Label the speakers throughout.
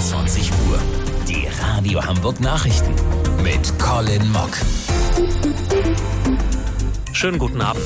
Speaker 1: 21 Uhr. Die Radio Hamburg Nachrichten mit Colin Mock.
Speaker 2: Schönen guten Abend.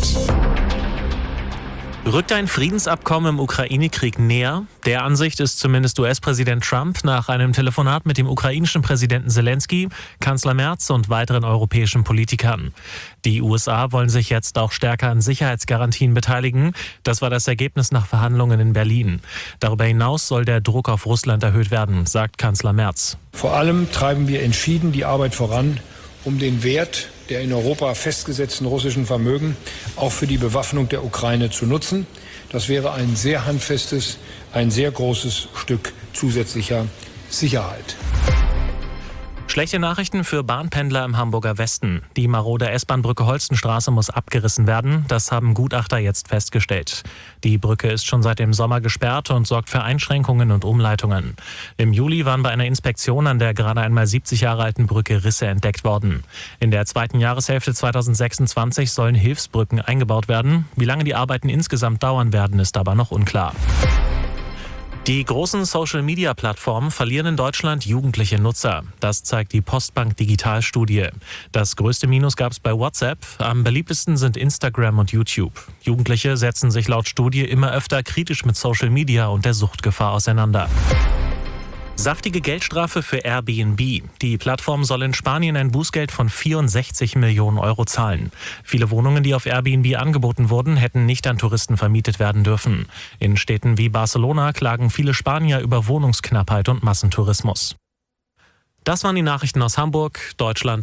Speaker 2: Rückt ein Friedensabkommen im Ukraine-Krieg näher? Der Ansicht ist zumindest US-Präsident Trump nach einem Telefonat mit dem ukrainischen Präsidenten Zelensky, Kanzler Merz und weiteren europäischen Politikern. Die USA wollen sich jetzt auch stärker an Sicherheitsgarantien beteiligen. Das war das Ergebnis nach Verhandlungen in Berlin. Darüber hinaus soll der Druck auf Russland erhöht werden, sagt Kanzler Merz.
Speaker 3: Vor allem treiben wir entschieden die Arbeit voran, um den Wert der in Europa festgesetzten russischen Vermögen auch für die Bewaffnung der Ukraine zu nutzen. Das wäre ein sehr handfestes, ein sehr großes Stück zusätzlicher Sicherheit.
Speaker 2: Schlechte Nachrichten für Bahnpendler im Hamburger Westen. Die marode S-Bahn-Brücke Holstenstraße muss abgerissen werden. Das haben Gutachter jetzt festgestellt. Die Brücke ist schon seit dem Sommer gesperrt und sorgt für Einschränkungen und Umleitungen. Im Juli waren bei einer Inspektion an der gerade einmal 70 Jahre alten Brücke Risse entdeckt worden. In der zweiten Jahreshälfte 2026 sollen Hilfsbrücken eingebaut werden. Wie lange die Arbeiten insgesamt dauern werden, ist aber noch unklar. Die großen Social-Media-Plattformen verlieren in Deutschland jugendliche Nutzer. Das zeigt die Postbank Digital-Studie. Das größte Minus gab es bei WhatsApp. Am beliebtesten sind Instagram und YouTube. Jugendliche setzen sich laut Studie immer öfter kritisch mit Social Media und der Suchtgefahr auseinander. Saftige Geldstrafe für Airbnb. Die Plattform soll in Spanien ein Bußgeld von 64 Millionen Euro zahlen. Viele Wohnungen, die auf Airbnb angeboten wurden, hätten nicht an Touristen vermietet werden dürfen. In Städten wie Barcelona klagen viele Spanier über Wohnungsknappheit und Massentourismus. Das waren die Nachrichten aus Hamburg, Deutschland